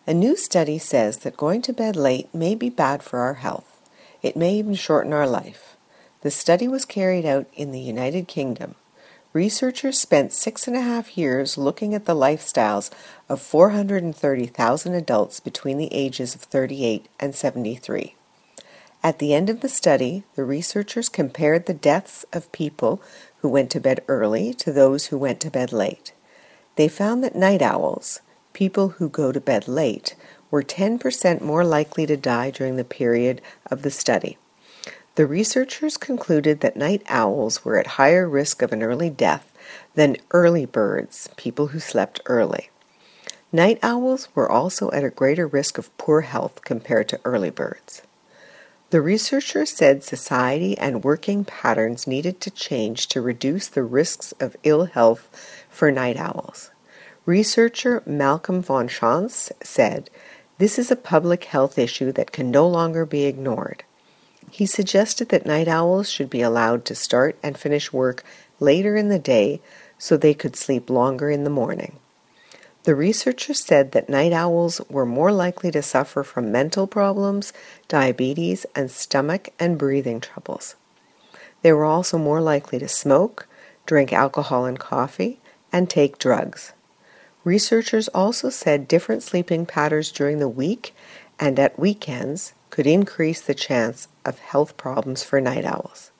A new study says that going to bed late may be bad for our health. It may even shorten our life. The study was carried out in the United Kingdom. Researchers spent 6.5 years looking at the lifestyles of 430,000 adults between the ages of 38 and 73. At the end of the study, the researchers compared the deaths of people who went to bed early to those who went to bed late. They found that night owls, people who go to bed late, were 10% more likely to die during the period of the study. The researchers concluded that night owls were at higher risk of an early death than early birds, people who slept early. Night owls were also at a greater risk of poor health compared to early birds. The researchers said society and working patterns needed to change to reduce the risks of ill health for night owls. Researcher Malcolm von Schantz said, "This is a public health issue that can no longer be ignored." He suggested that night owls should be allowed to start and finish work later in the day so they could sleep longer in the morning. The researchers said that night owls were more likely to suffer from mental problems, diabetes, and stomach and breathing troubles. They were also more likely to smoke, drink alcohol and coffee, and take drugs. Researchers also said different sleeping patterns during the week and at weekends could increase the chance of health problems for night owls.